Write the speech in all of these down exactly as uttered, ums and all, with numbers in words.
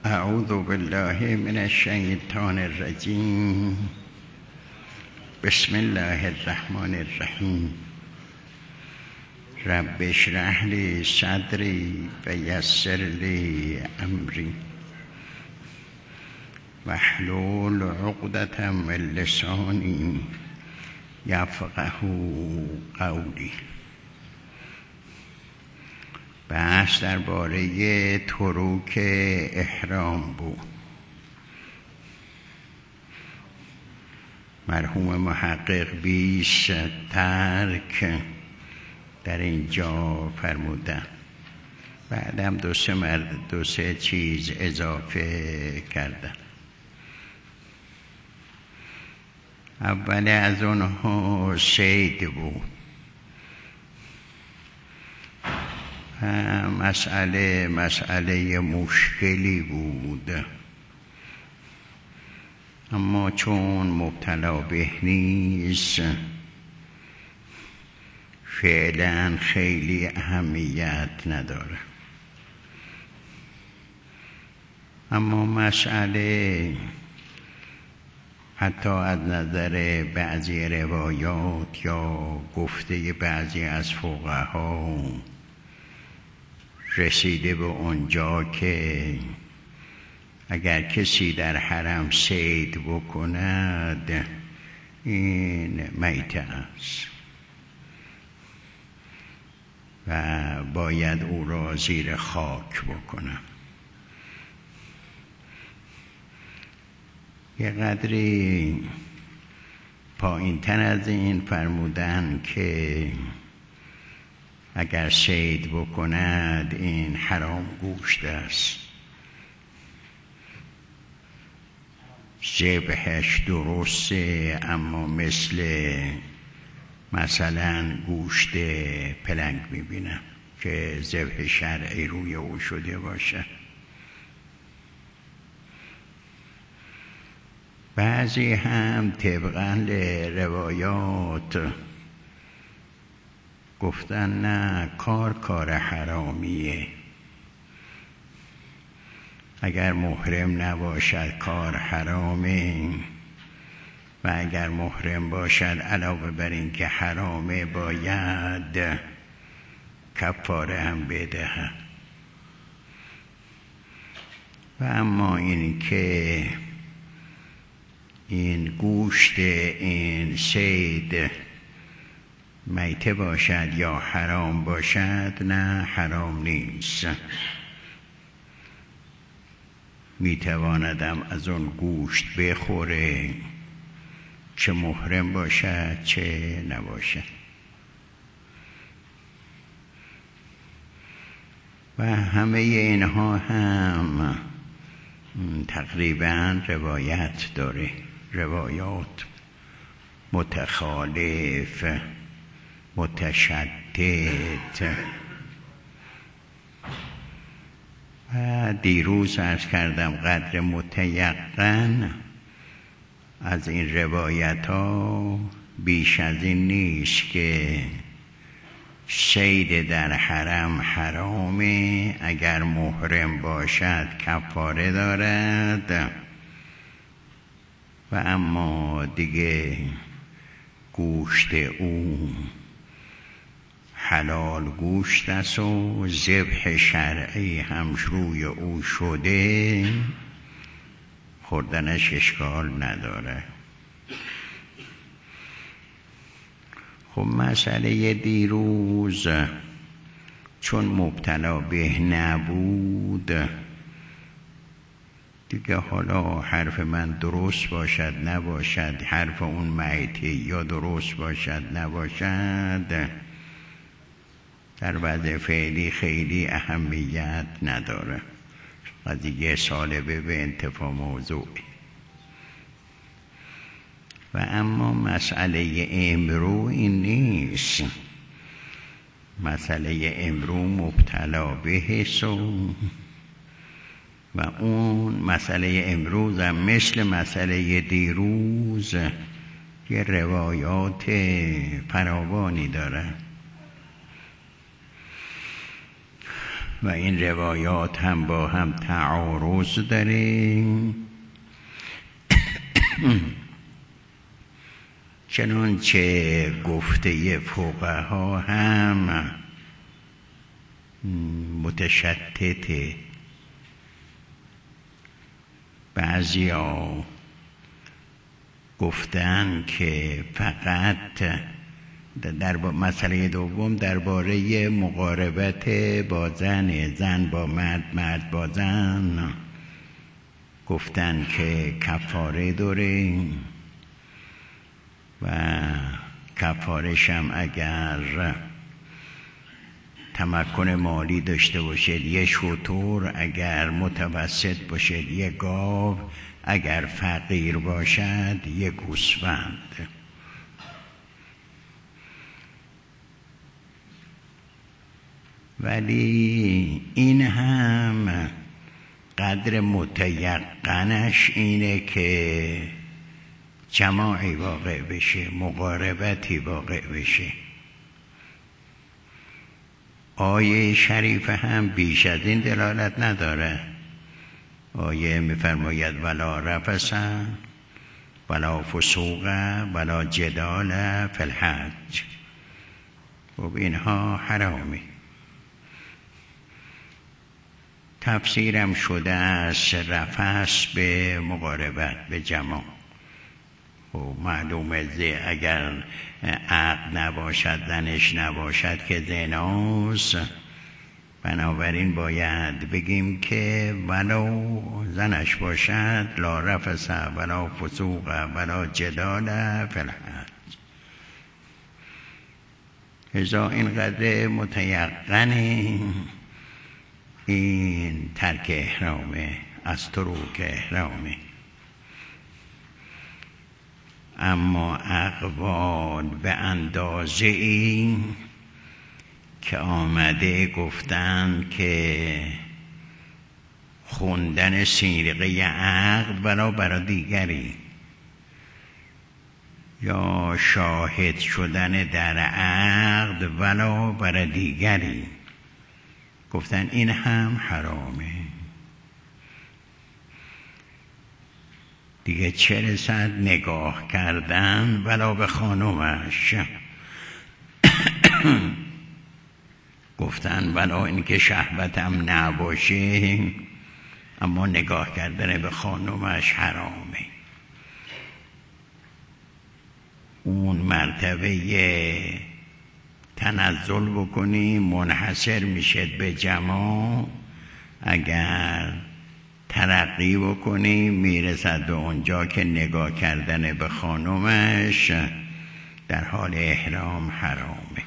اعوذ بالله من الشیطان الرجیم. بسم الله الرحمن الرحیم. رب اشرح لی صدری و یسر لی امری واحلل عقدة من لسانی یفقهوا قولی. بحث درباره تروک احرام بود. مرحوم محقق بیست ترک در اینجا فرمودن. بعدم دو سه مرد دو سه چیز اضافه کردن. اول از اونها صید بود. مسئله مسئله مشکلی بود، اما چون مبتلا به نیست فعلا خیلی اهمیت نداره. اما مسئله حتی از نظر بعضی روایات یا گفته بعضی از فقها رسیده به اونجا که اگر کسی در حرم صید بکند این میته است و باید او را زیر خاک بکنم. یه قدری پایین تر از این فرمودن که اگر صید بکند این حرام گوشت است، ذبحش درسته، اما مثل مثلا گوشت پلنگ میبینم که ذبح شرعی روی او شده باشه. بعضی هم طبقاً روایات گفتن نه، کار کار حرامیه. اگر محرم نباشد کار حرامه و اگر محرم باشد علاوه بر این که حرامه باید کفاره هم بده. و اما این که این گوشت این صید میته باشد یا حرام باشد، نه حرام نیست. میتواندم از اون گوشت بخوره، چه محرم باشد چه نباشد. و همه اینها هم تقریبا روایت داره، روایات متخالف متشدد. و دیروز عرض کردم قدر متیقن از این روایت ها بیش از این نیست که صید در حرم حرامه، اگر محرم باشد کفاره دارد و اما دیگه گوشت او حلال گوشت است و ذبح شرعی هم روی او شده، خوردنش اشکال نداره. خب مسئله دیروز چون مبتلا به نبود دیگه، حالا حرف من درست باشد نباشد، حرف اون میته یا درست باشد نباشد، در وضع فعلی خیلی اهمیت نداره. قضیه سالبه به انتفاع موضوع. و اما مسئله امرو این نیست. مسئله امرو مبتلا بهست و اون مسئله امروز هم مثل مسئله دیروز یه روایات فراوانی داره. و این روایات هم با هم تعارض داره. چنانچه گفته فقها هم متشتته. بعضیا گفتن که فقط در مسئله دوم درباره مقاربت با زن، زن با مرد، مرد با زن، گفتن که کفاره داره و کفارش هم اگر تمکن مالی داشته باشد یه شتر، اگر متوسط باشد یه گاو، اگر فقیر باشد یه گوسفند. ولی این هم قدر متیقنش اینه که جماعی واقع بشه، مقاربتی واقع بشه. آیه شریف هم بیش از این دلالت نداره. آیه میفرماید ولا رفث ولا فسوق ولا جدال فی الحج. خب اینها حرامی. تفسیرم شده است رفث به مقاربت، به جماع. خب معلومه اگر عقد نباشد، زنش نباشد که زناست. بنابراین باید بگیم که ولو زنش باشد لا رفث ولا فسوق ولا جدال فی الحج. لذا اینقدر متیقنه این ترک احرامه، از تروک احرامه. اما اقوال به اندازه این که آمده گفتن که خوندن سیغه عقد ولو برای دیگری یا شاهد شدن در عقد ولو برای دیگری، گفتن این هم حرامه. دیگه چه رسد نگاه کردن ولو به خانومش. گفتن ولو اینکه شهوتم نباشه اما نگاه کردن به خانومش حرامه. اون مرتبه تنزل بکنی منحصر میشد به جماع. اگر ترقی بکنی میرسد به اونجا که نگاه کردن به خانومش در حال احرام حرامه.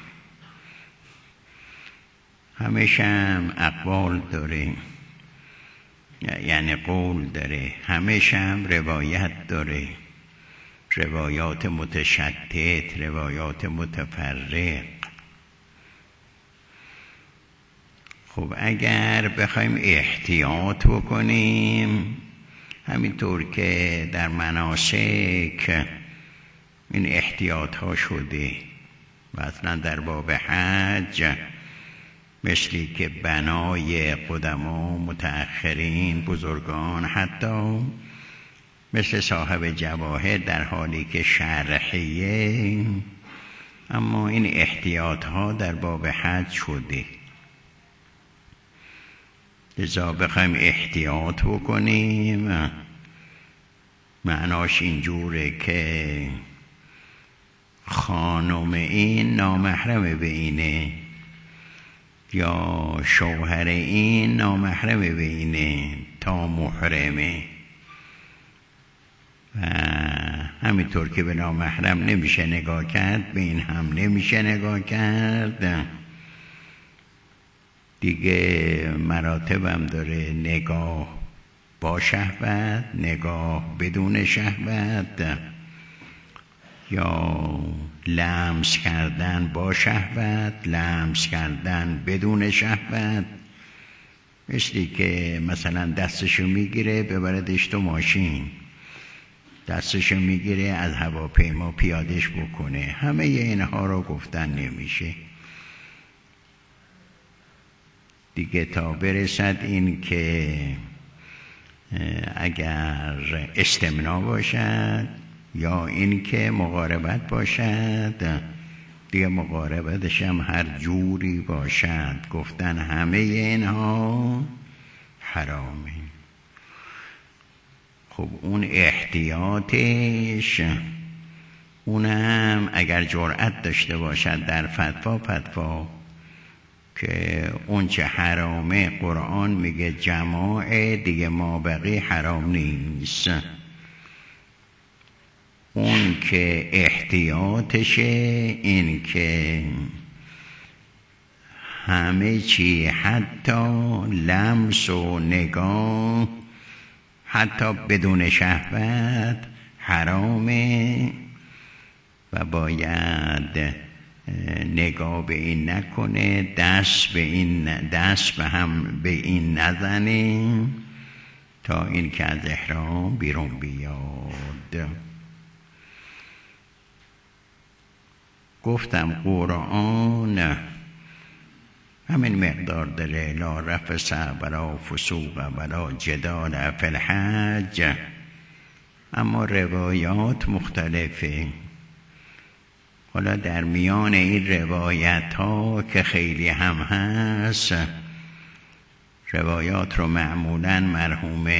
همیشه هم اقوال داره، یعنی قول داره، همیشه هم روایت داره، روایات متشتت، روایات متفرق. خب اگر بخوایم احتیاط بکنیم، همینطور که در مناسک این احتیاط ها شده و اصلا در باب حج، مثلی که بنای قدما متأخرین بزرگان، حتی مثل صاحب جواهر در حالی که شرحیه، اما این احتیاط ها در باب حج شده. لذا بخوایم احتیاط بکنیم معناش اینجوره که خانم این نامحرم به اینه یا شوهر این نامحرم به اینه تا محرمه. و همینطور که به نامحرم نمیشه نگاه کرد، به این هم نمیشه نگاه کرد. دیگه مراتب هم داره، نگاه با شهوت، نگاه بدون شهوت، یا لمس کردن با شهوت، لمس کردن بدون شهوت. مثلی که مثلا دستشو میگیره ببردش تو ماشین، دستشو میگیره از هواپیما پیادش بکنه. همه اینها رو گفتن نمیشه. دیگه تا برسد این که اگر استمناء باشد یا این که مقاربت باشد، دیگه مقاربتش هم هر جوری باشد، گفتن همه اینها حرامه. خب اون احتیاطش، اونم اگر جرأت داشته باشد در فتوا فتوا که اون چه حرامه قرآن میگه جماعه دیگه مابقی حرام نیست، اون که احتیاطشه این که همه چی حتی لمس و نگاه حتی بدون شهوت حرامه و باید نگاه به این نکنه، دست به این دست به هم به این نزنه تا این که از احرام بیرون بیاد. گفتم قرآن همین مقدار داره، لا رفث ولا فسوق ولا جدال فی الحج، اما روایات مختلفه. حالا در میان این روایت ها که خیلی هم هست، روایات رو معمولاً مرحوم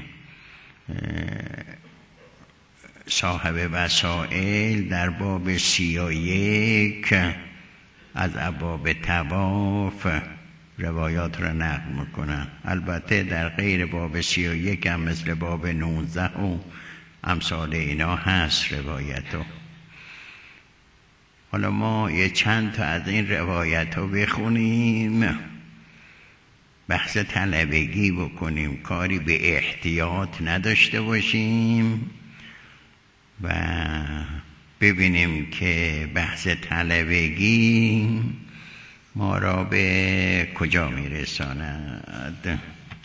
صاحب وسائل در باب سی و یک از ابواب طواف روایات رو نقل میکنن. البته در غیر باب سی و یک هم مثل باب نوزده و امثال اینا هست روایتو. حالا ما یه چند تا از این روایت ها بخونیم، بحث طلبگی بکنیم، کاری به احتیاط نداشته باشیم و ببینیم که بحث طلبگی ما را به کجا میرساند.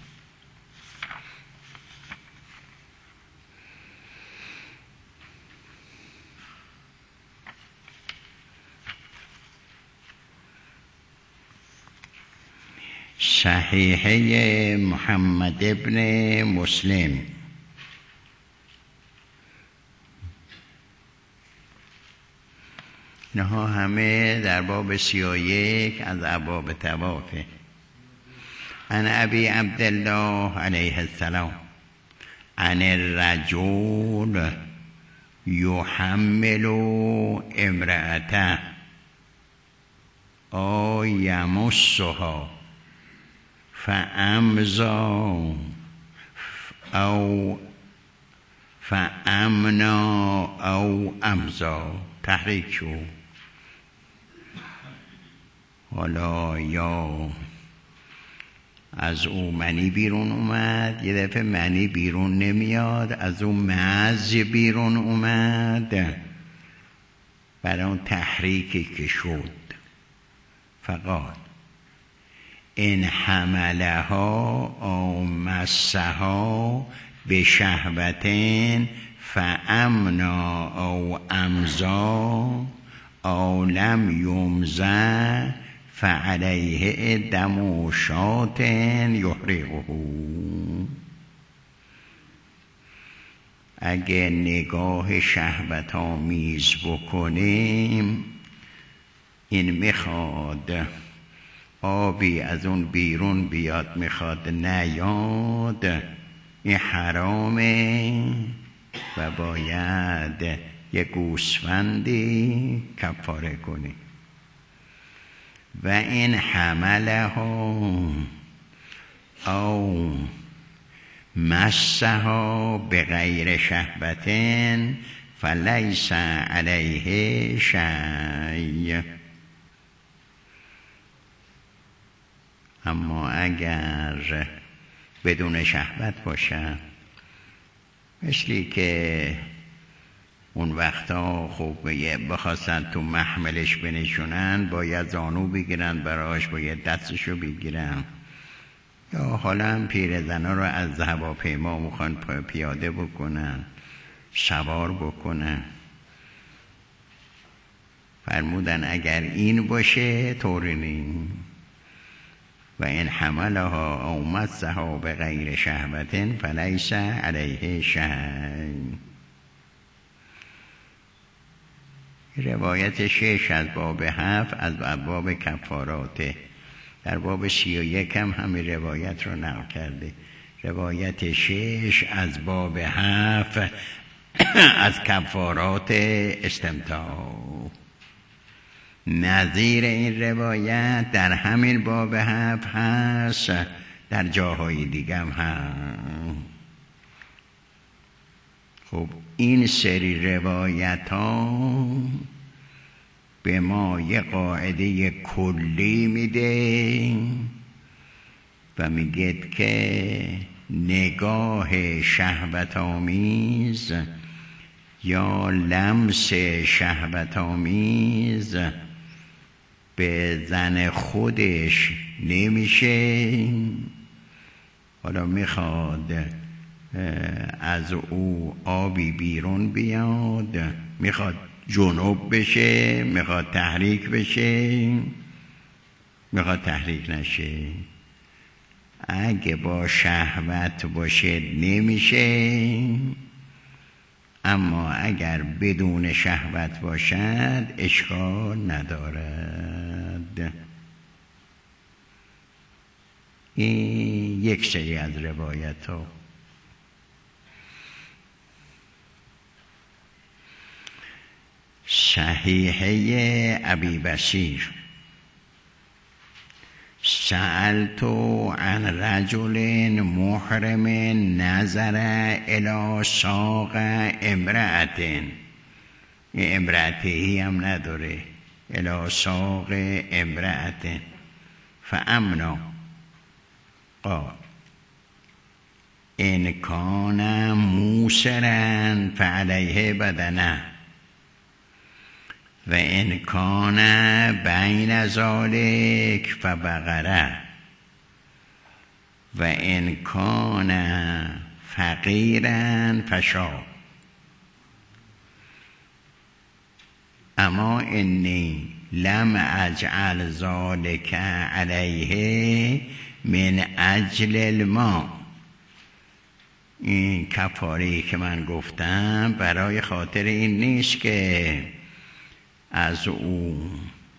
صحیحه محمد ابن مسلم اینها همه در باب سی و یک از ابواب طوافه. عن ابی عبدالله علیه السلام عن الرجل یحمل امرأته او یمسها فامضا او فامنا او امضا. تحریک شو. حالا یا از او منی بیرون اومد، یه دفعه منی بیرون نمیاد، از اون مزی بیرون اومد، برای اون تحریکی که شد فقط این حملها او مسها به شهوتین فامنا او امضا او لم یمضا فعلیه دم شاة یحرقه. اگه نگاه شهوت آمیز بکنیم، این میخواد آبی از اون بیرون بیاد، میخواد نیاد، این حرامه و باید یه گوسفندی کفاره کنی. و این حمله ها او مسها به غیر شهوتن فلیس علیه شیء. اما اگر بدون شهوت باشه، مثلی که اون وقتا خب بخواستن تو محملش بنشونن، باید زانو بگیرن براش، باید دستشو بگیرن، یا حالا هم پیرزنا رو از هواپیما میخوان پیاده بکنن، سوار بکنن. فرمودن اگر این باشه طوری نیم. و این حملها او مسها به غیر شهوت فلیس علیه شیء. روایت شش از باب هفت از باب کفاراته. در باب سی و یک هم همین روایت رو نقل کرده. روایت شش از باب هفت از کفارات استمتاع. نظیر این روایت در همین باب هفت هست، در جاهای دیگه هم هست. خب این سری روایت ها به ما یه قاعده کلی میده و میگه که نگاه شهوت آمیز یا لمس شهوت آمیز به زن خودش نمیشه. حالا میخواد از او آبی بیرون بیاد، میخواد جنوب بشه، میخواد تحریک بشه، میخواد تحریک نشه. اگه با شهوت باشه نمیشه، اما اگر بدون شهوت باشد اشکال ندارد. این یک سری از روایت ها. صحیحه ابی بصیر: سألت عن رجل محرم نظر الى ساق امرأت. این امرأتی هم نداره، الى ساق امرأت فامنا قال ان کان موسرا فعلیه بدنه و ان کان بین ذلک فبقره و ان کان فقیرا فشاء. اما انی لم اجعل ذلک علیه من اجل الماء. این کفاری که من گفتم برای خاطر این نیست که از او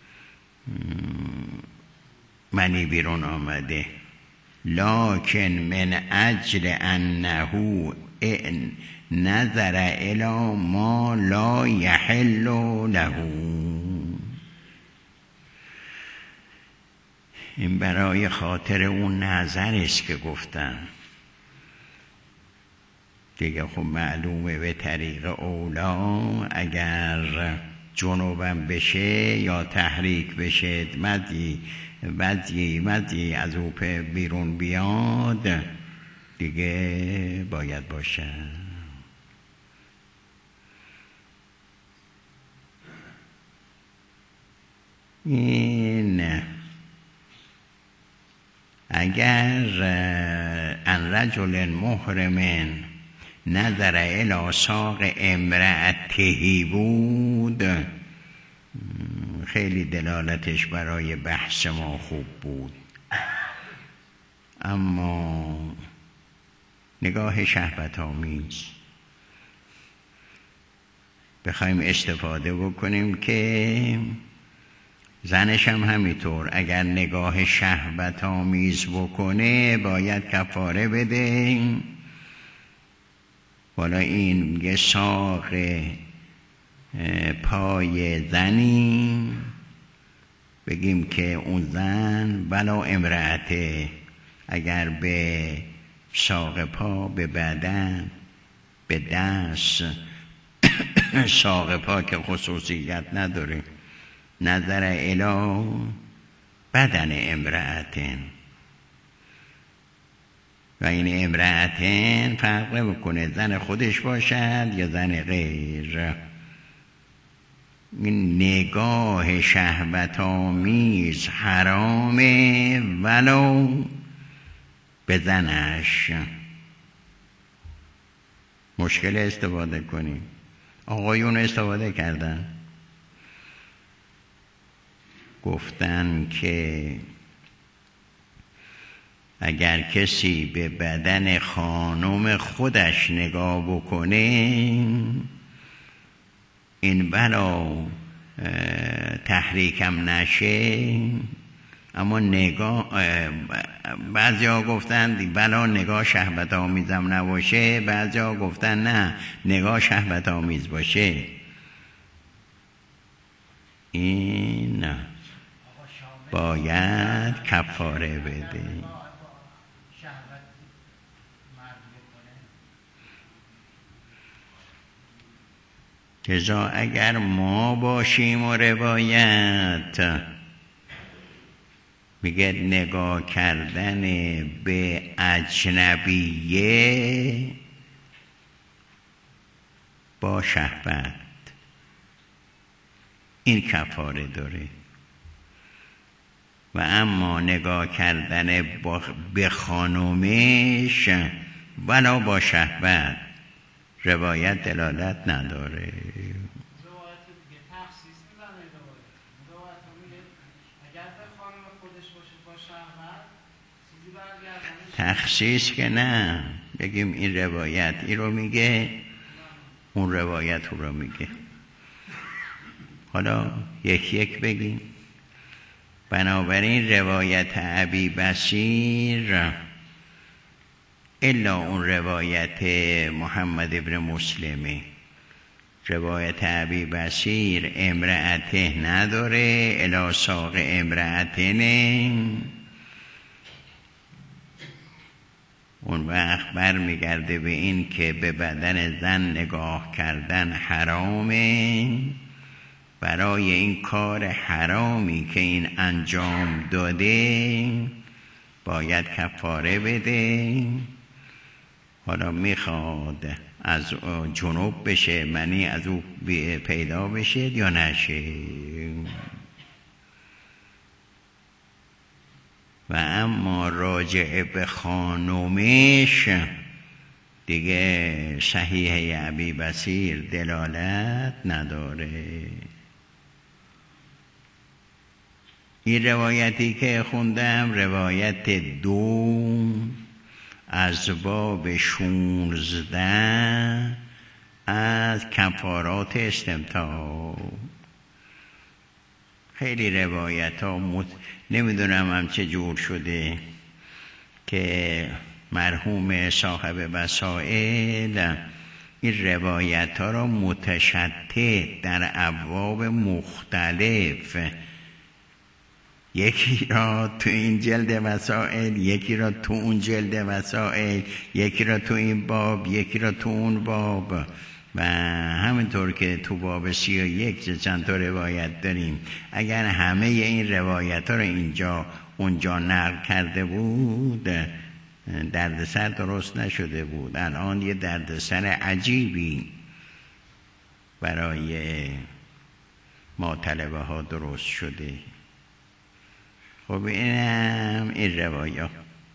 منی بیرون آمده، لکن من اجل انه ان نظر الی ما لا یحل له. این برای خاطر اون نظر است که گفتم دیگه. خب معلومه به طریق اولا اگر جنوبم بشه یا تحریک بشه، مدی مدی مدی از او بیرون بیاد دیگه باید باشه. این اگر ان رجل محرم نظر الی ساق امرأته بود، خیلی دلالتش برای بحث ما خوب بود. اما نگاه شهوت آمیز بخوایم استفاده بکنیم که زنش هم همینطور اگر نگاه شهوت آمیز بکنه باید کفاره بده. والا این میگه ساق پای زنی، بگیم که اون زن ولا امرأته اگر به ساق پا، به بدن، به دست ساق پا که خصوصیت نداره، نظر الی بدن امرأتن و این امرأتن فرق بکنه زن خودش باشد یا زن غیر. این نگاه شهوت آمیز حرامه ولو به زنش. مشکل استفاده کنیم. آقایون استفاده کردن، گفتن که اگر کسی به بدن خانم خودش نگاه بکنه این بلا تحریکم نشه، اما نگاه بعضی ها گفتن بلا نگاه شهوت آمیزم نباشه، بعضی ها گفتن نه نگاه شهوت آمیز باشه. این باید کفاره بده. لذا اگر ما باشیم و روایت میگه نگاه کردن به اجنبیه با شهوت این کفاره داره، و اما نگاه کردن به خانومش ولا با شهوت روایت دلالت نداره. تخصیص که نه، بگیم این روایت این رو میگه، اون روایت اون رو میگه. حالا یک یک بگیم. بنابراین روایت ابی بصیر الا اون روایت محمد ابن مسلمه، روایت ابی بصیر امرأته نداره، الا ساق امرأتنه. اون وقت برمیگرده به این که به بدن زن نگاه کردن حرامه. برای این کار حرامی که این انجام داده باید کفاره بده. حالا میخواد از جنوب بشه، منی از او پیدا بشه یا نشه. و اما راجع به خانومش دیگه صحیح ابی بصیر دلالت نداره. این روایتی که خوندم روایت دو از باب شونزده از کفارات استمتاع. خیلی روایت ها مت... نمیدونم هم چه جور شده که مرحوم صاحب وسائل این روایت ها را متشتت در ابواب مختلف، یکی را تو این جلد وسائل، یکی را تو اون جلد وسائل، یکی را تو این باب، یکی را تو اون باب، و همینطور که تو باب سی و یک چند تا روایت داریم. اگر همه این روایت ها رو اینجا اونجا نقل کرده بود دردسر درست نشده بود. الان یه دردسر عجیبی برای ما طلبه ها درست شده. خب اینم این روایات.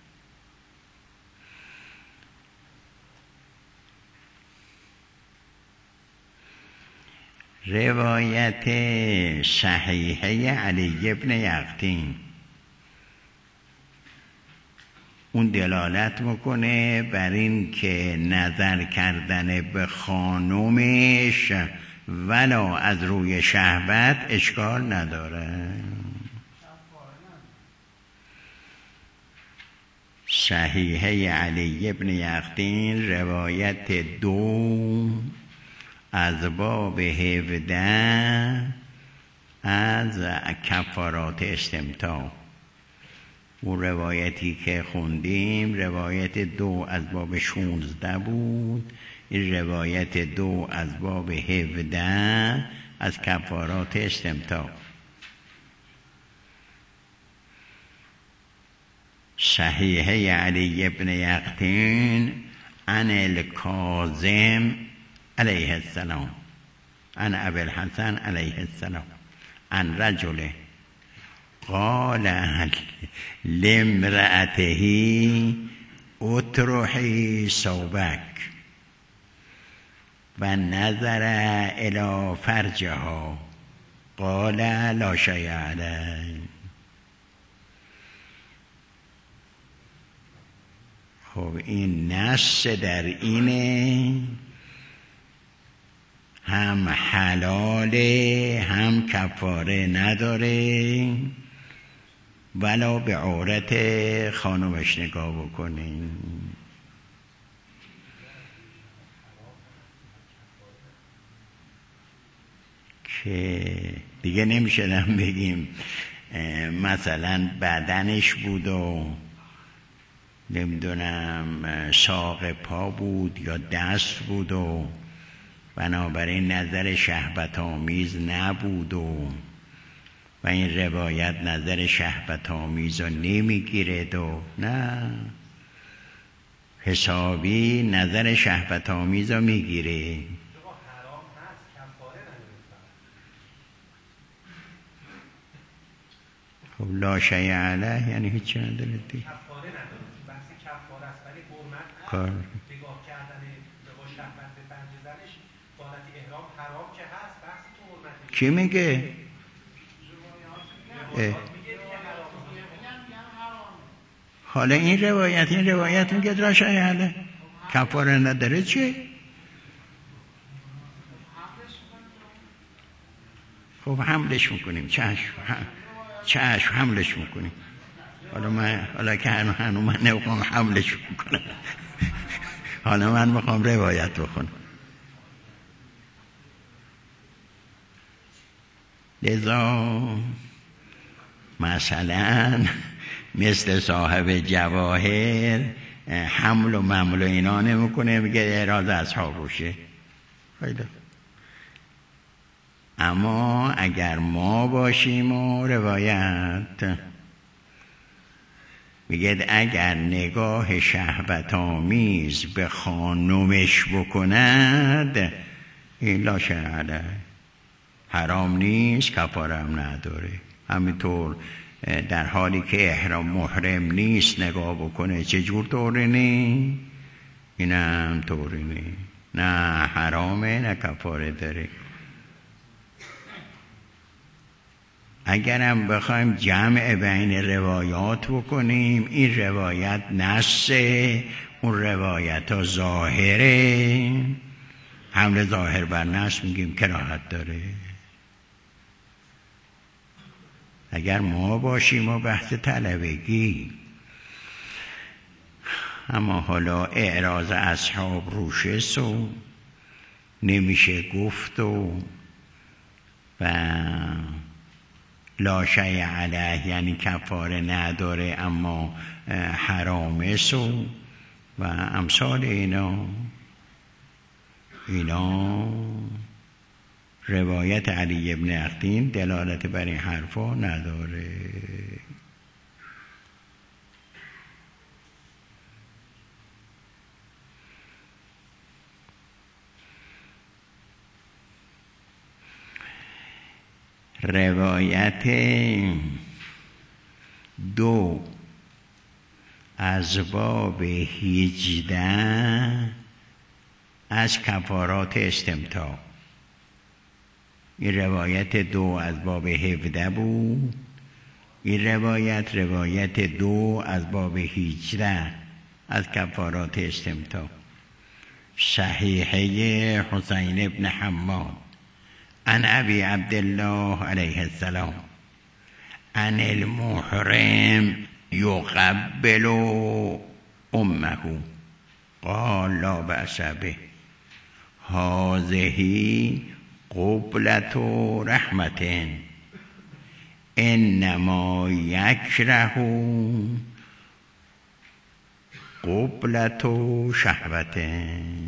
روایت صحیحه علی ابن یقطین اون دلالت میکنه بر این که نظر کردن به خانومش ولو از روی شهوت اشکال نداره. صحیحه علی ابن یقطین روایت دو از باب هفده از کفارات استمتاع. اون روایتی که خوندیم روایت دو از باب شونزده بود، این روایت دو از باب هفده از کفارات استمتاع. صحیحه علی ابن یقطین عن الکاظم علیه السلام عن ابی الحسن علیه السلام عن رجل قال لامرأته اطرحی ثوبک و نظر الی فرجها قال لا شیء علیه. خب این نص در اینه هم حلاله هم کفاره نداره، ولا به عورت خانومش نگاه بکنین. که دیگه نمیشدم بگیم مثلا بدنش بود و نمیدونم ساق پا بود یا دست بود و بنابراین نظر شهوت آمیز نبود و و این روایت نظر شهوت آمیز رو نمیگیره و نه، حسابی نظر شهوت آمیز رو میگیره. خب لا شیء علیه یعنی هیچی نداره دیگه، کفاره نداره، بحث کفاره است، ولی حرمت کار نگاه کردن با شهوت به فرج زنش حالت احرام حرام که هست، بحث تو حرمت کی میگه؟ حالا این روایت این روایت میگه لا شیء علیه کفاره نداره چی؟ خب حملش میکنیم، چشم چشم حملش میکنیم. حالا من حالا که هنو هنو من نمیخوام حملش میکنم، حالا من میخوام روایت بخونم. لذا مثلا مثل صاحب جواهر حمل و ممل و اینا نمیکنه، میگه اعراض اصحاب روشه. خیلی اما اگر ما باشیم و روایت میگه اگر نگاه شهوت آمیز به خانومش بکند این لا شیء علیه حرام نیست، کفاره هم نداره. همینطور در حالی که احرام محرم نیست نگاه بکنه چجور طوری نی؟ اینم طوری نی، نه حرامه نه کفاره داره. اگرم بخوایم جمع بین روایات بکنیم، این روایت نصه، اون روایت ها ظاهره، حمل ظاهر بر نص میگیم کراهت داره. اگر ما باشیم و بحث طلبگی، اما حالا اعراض اصحاب روشه سو نمیشه گفت و و لا شیء علیه یعنی کفاره نداره اما حرامه سو و امثال اینا اینا روایت علی ابن اقدین دلالت بر این حرفا نداره. روایت دو از باب هجده از کفارات استمتاع، این روایت دو از باب هفده بود، این روایت روایت دو از باب هجده از کفارات استمتاع. صحیحه حسین ابن حماد عن ابی عبدالله علیه السلام عن المحرم یقبل امه قال لا بأس به هذه قبلة رحمة انما یکره قبلة شهوة.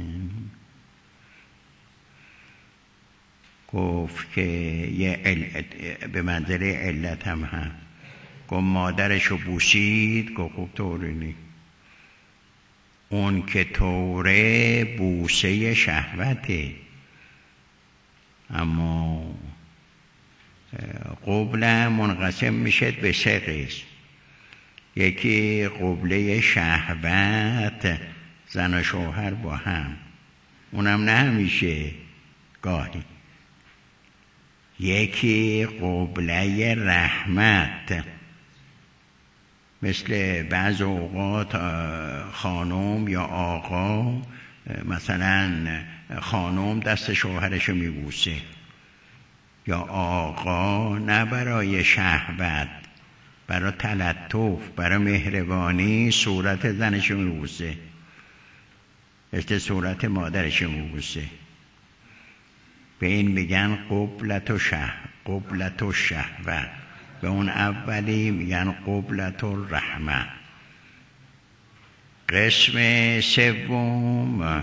گفت که یه علت به منظره علت هم هم گفت مادرشو بوسید، گفت خوب طوری نی، اون که طوره بوسه شهوته، اما قبله منقسم میشه به سه قسم. یکی قبله شهوت زن و شوهر با هم، اونم نه همیشه، گاهی. یکی قبله رحمت مثل بعض اوقات خانم یا آقا، مثلا خانم دست شوهرشو میبوسه، یا آقا نه برای شهوت، برای تلطف، برای مهربانی صورت زنشو میبوسه، مثل صورت مادرشو میبوسه. به این میگن قبلت و شه قبلت و شهوت، به اون اولی میگن قبلت و رحمت. قسم سوم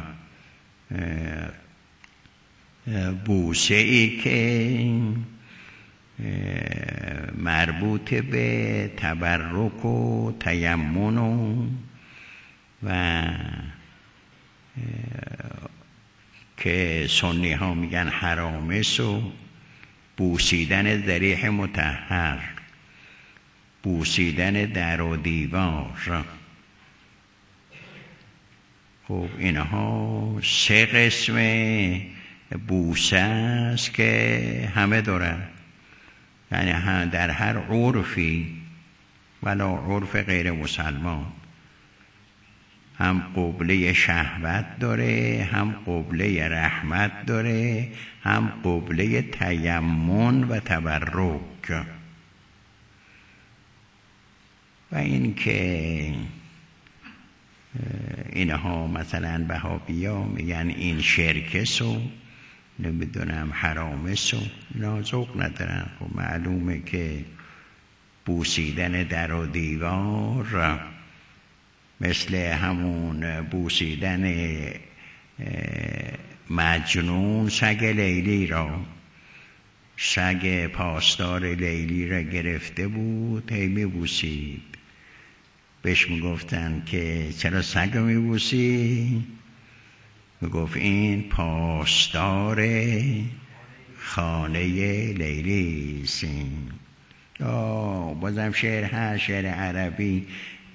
بوسه ای که مربوط به تبرک و تیمن و, و که سنی ها میگن حرامس و بوسیدن ذریح مطهر، بوسیدن در و دیوار. خب اینها سه قسم بوسه است که همه دارن، یعنی در هر عرفی، ولا عرف غیر مسلمان، هم قبله شهوت داره، هم قبله رحمت داره، هم قبله تیمن و تبرک. و این که اینها مثلا وهابیا میگن این شرکس و نمیدونم حرامس و نازق ندارن. خب معلومه که بوسیدن در و دیوار مثل همون بوسیدن مجنون سگ لیلی را، سگ پاسدار لیلی را گرفته بود، هی میبوسید. بهش میگفتن که چرا سگ رو میبوسی؟ میگفت این پاسدار خانه لیلی است. بازم شعر هست، شعر عربی،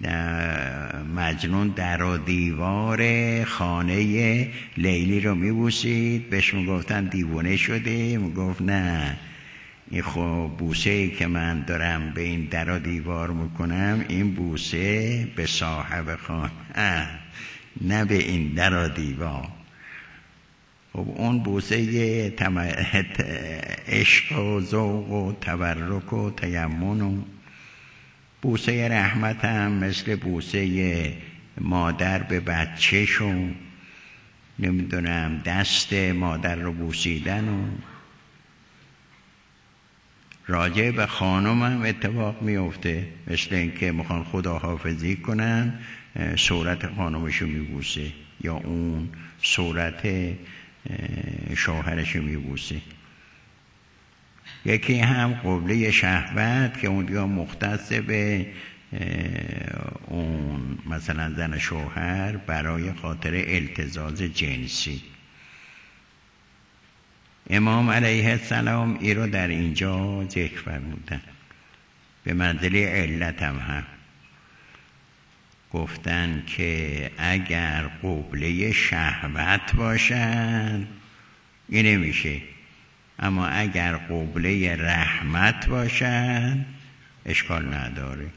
مجنون در و دیوار خانه لیلی رو میبوسید. بهش میگفتن دیوانه شده. میگفت نه، این خب بوسه ای که من دارم به این در و دیوار میکنم، این بوسه به صاحب خانه، نه به این در و دیوار. خب اون بوسه تم... عشق و ذوق و تبرک و تیمن و بوسه رحمت هم مثل بوسه مادر به بچه شو، نمیدونم دست مادر رو بوسیدن. و راجع به خانم هم اتفاق میفته، مثل اینکه میخوان خداحافظی کنن، صورت خانمشو میبوسه، یا اون صورت شوهرشو میبوسه. یکی هم قبله شهوت که اون دیگه مختص به اون مثلا زن شوهر برای خاطر التزاز جنسی. امام علیه السلام ای رو در اینجا ذکر فرمودن، به منزله علت هم هم گفتن که اگر قبله شهوت باشن این نمیشه، اما اگر قبله رحمت باشن اشکال نداره.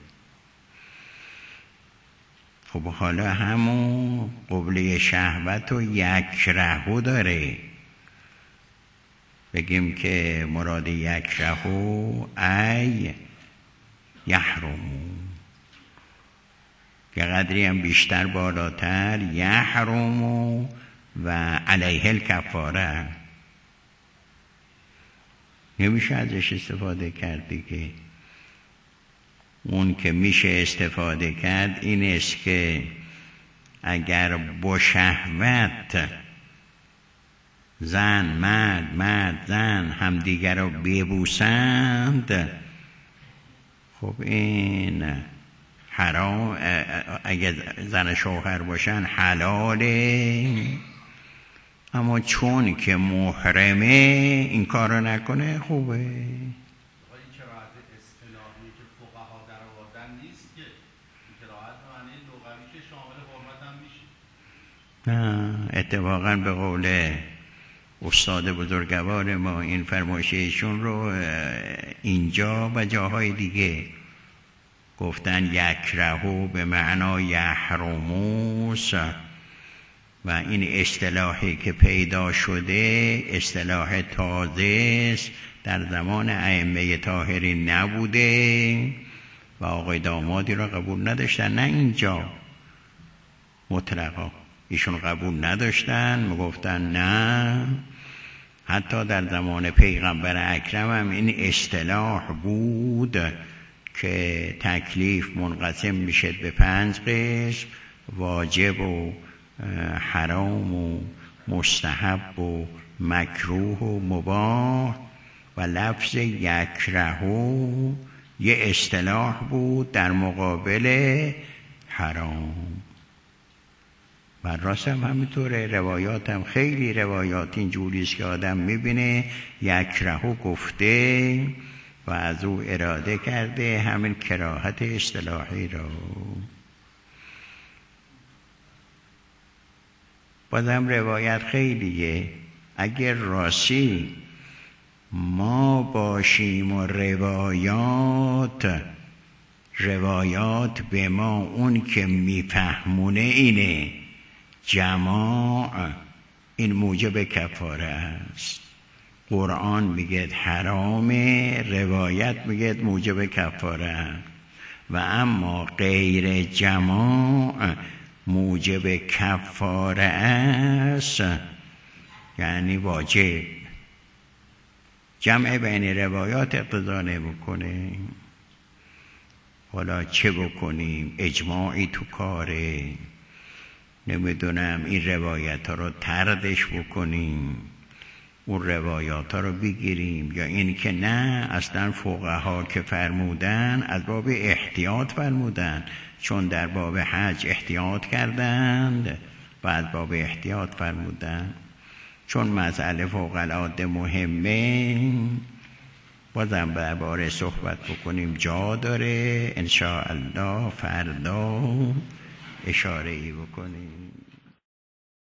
خب حالا همون قبله شهوت و یک رهو داره، بگیم که مراد یک رهو ای یحرمو، که قدری هم بیشتر بالاتر، یحرمو و علیه الکفاره، نمیشه ازش استفاده کرد دیگه. اون که میشه استفاده کرد این است که اگر با شهوت زن مرد مرد زن همدیگر رو ببوسند، خب این حرام، اگر زن شوهر باشن حلاله، اما چون که محرمه این کار رو نکنه خوبه. این کراهت اصطلاحی که فقها در آوردن نیست که کراهت معنی لغوی که شامل حرمت هم میشه. نه، اتفاقا به قول استاد بزرگوار ما این فرمایش ایشون رو اینجا و جاهای دیگه گفتن یکرهو به معنا یحرموس و این اصطلاحی که پیدا شده اصطلاح تازه است، در زمان ائمه طاهرین نبوده و آقای دامادی را قبول نداشتن. نه اینجا مطلقا ایشون قبول نداشتن، میگفتن نه. حتی در زمان پیغمبر اکرم هم این اصطلاح بود که تکلیف منقسم میشه به پنج قسم: واجب و حرام و مستحب و مکروه و مباح، و لفظ یکرهو یه اصطلاح بود در مقابل حرام. و راست هم همینطوره، روایات هم خیلی روایات اینجوریست که آدم میبینه یکرهو گفته و از او اراده کرده همین کراهت اصطلاحی را. بازم روایت خیلیه. اگر راستی ما باشیم و روایات روایات به ما اون که میفهمونه اینه جماع، این موجب کفاره است. قرآن میگه حرامه، روایت میگه موجب کفاره است. و اما غیر جماع موجب کفاره است، یعنی واجب. جمع بین روایات اقتضا نمیکنه. حالا چه بکنیم؟ اجماعی تو کاره، نمیدونم این روایت ها رو تردش بکنیم، اون روایات ها رو بگیریم، یا این که نه اصلا فقها که فرمودن از باب احتیاط فرمودن، چون در باب حج احتیاط کردند و از باب احتیاط فرمودن. چون مسئله فوق العاده مهمه، بازم درباره صحبت بکنیم جا داره، ان شاء الله فردا اشاره ای بکنیم.